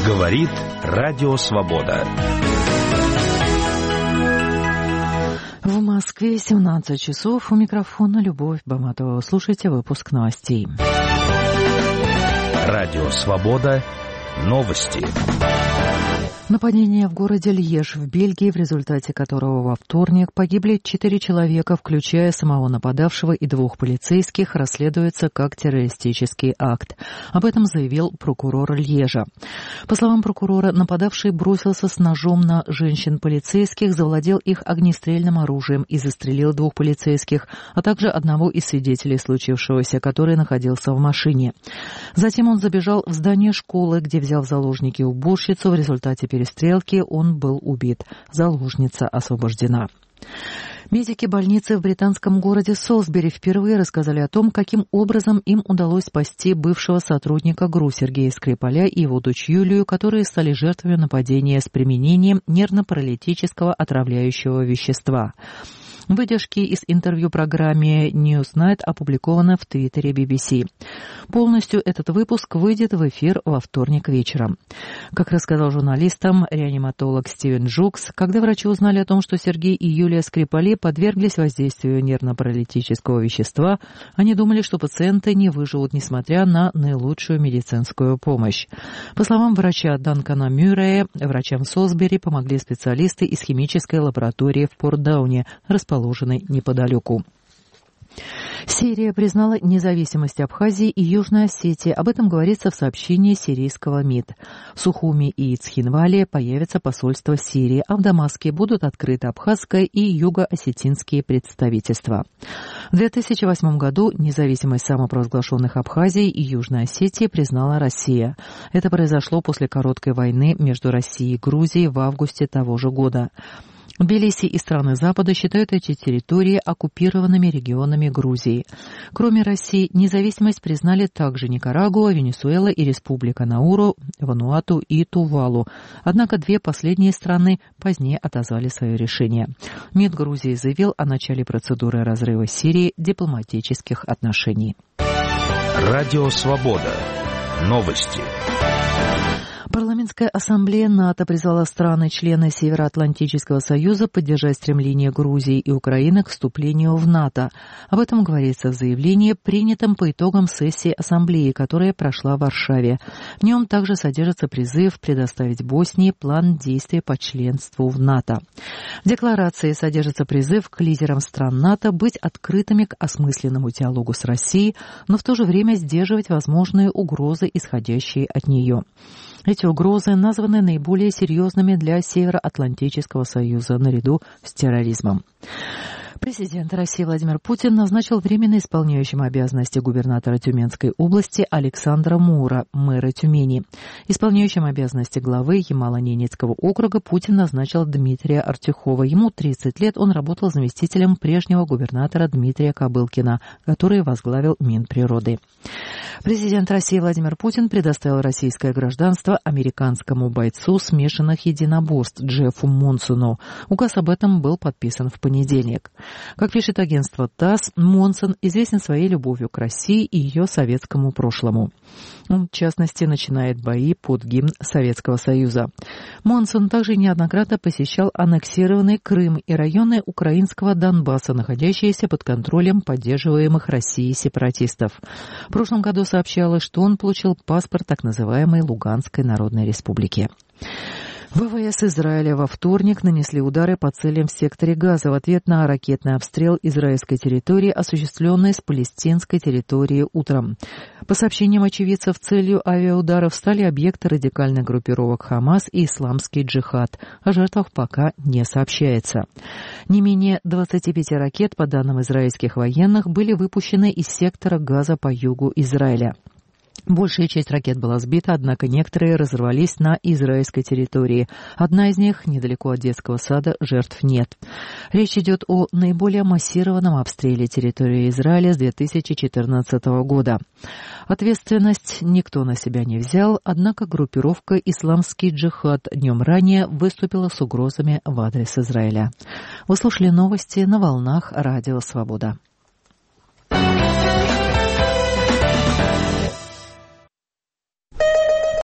Говорит Радио Свобода. В Москве 17 часов. У микрофона Любовь Баматова. Слушайте выпуск новостей. Радио Свобода. Новости. Нападение в городе Льеж в Бельгии, в результате которого во вторник погибли 4 человека, включая самого нападавшего и 2 полицейских, расследуется как террористический акт. Об этом заявил прокурор Льежа. По словам прокурора, нападавший бросился с ножом на женщин-полицейских, завладел их огнестрельным оружием и застрелил 2 полицейских, а также одного из свидетелей случившегося, который находился в машине. Затем он забежал в здание школы, где взял в заложники уборщицу. В результате перестрелки он был убит. Заложница освобождена. Медики больницы в британском городе Солсбери впервые рассказали о том, каким образом им удалось спасти бывшего сотрудника ГРУ Сергея Скрипаля и его дочь Юлию, которые стали жертвами нападения с применением нервно-паралитического отравляющего вещества. Выдержки из интервью программе Newsnight опубликованы в твиттере BBC. Полностью этот выпуск выйдет в эфир во вторник вечером. Как рассказал журналистам реаниматолог Стивен Джукс, когда врачи узнали о том, что Сергей и Юлия Скрипали подверглись воздействию нервно-паралитического вещества, они думали, что пациенты не выживут, несмотря на наилучшую медицинскую помощь. По словам врача Данкана Мюррея, врачам в Солсбери помогли специалисты из химической лаборатории в Портдауне, расположенной неподалеку. Сирия признала независимость Абхазии и Южной Осетии. Об этом говорится в сообщении сирийского МИД. В Сухуми и Цхинвале появится посольство Сирии, а в Дамаске будут открыты абхазское и юго-осетинские представительства. В 2008 году независимость самопровозглашенных Абхазии и Южной Осетии признала Россия. Это произошло после короткой войны между Россией и Грузией в августе того же года. Тбилиси и страны Запада считают эти территории оккупированными регионами Грузии. Кроме России, независимость признали также Никарагуа, Венесуэла и Республика Науру, Вануату и Тувалу. Однако 2 последние страны позднее отозвали свое решение. МИД Грузии заявил о начале процедуры разрыва с Сирией дипломатических отношений. Радио Свобода. Новости. Парламентская ассамблея НАТО призвала страны-члены Североатлантического союза поддержать стремление Грузии и Украины к вступлению в НАТО. Об этом говорится в заявлении, принятом по итогам сессии ассамблеи, которая прошла в Варшаве. В нем также содержится призыв предоставить Боснии план действий по членству в НАТО. В декларации содержится призыв к лидерам стран НАТО быть открытыми к осмысленному диалогу с Россией, но в то же время сдерживать возможные угрозы, исходящие от нее. Эти угрозы названы наиболее серьезными для Североатлантического союза наряду с терроризмом. Президент России Владимир Путин назначил временно исполняющим обязанности губернатора Тюменской области Александра Мура, мэра Тюмени. Исполняющим обязанности главы Ямало-Ненецкого округа Путин назначил Дмитрия Артюхова. Ему 30 лет, он работал заместителем прежнего губернатора Дмитрия Кобылкина, который возглавил Минприроды. Президент России Владимир Путин предоставил российское гражданство американскому бойцу смешанных единоборств Джеффу Монсону. Указ об этом был подписан в понедельник. Как пишет агентство ТАСС, Монсон известен своей любовью к России и ее советскому прошлому. Он, в частности, начинает бои под гимн Советского Союза. Монсон также неоднократно посещал аннексированный Крым и районы украинского Донбасса, находящиеся под контролем поддерживаемых Россией сепаратистов. В прошлом году сообщалось, что он получил паспорт так называемой Луганской Народной Республики. ВВС Израиля во вторник нанесли удары по целям в секторе Газа в ответ на ракетный обстрел израильской территории, осуществленный с палестинской территории утром. По сообщениям очевидцев, целью авиаударов стали объекты радикальных группировок Хамас и Исламский джихад. О жертвах пока не сообщается. Не менее 25 ракет, по данным израильских военных, были выпущены из сектора Газа по югу Израиля. Большая часть ракет была сбита, однако некоторые разорвались на израильской территории. Одна из них недалеко от детского сада, жертв нет. Речь идет о наиболее массированном обстреле территории Израиля с 2014 года. Ответственность никто на себя не взял, однако группировка «Исламский джихад» днем ранее выступила с угрозами в адрес Израиля. Вы слушали новости на волнах Радио Свобода.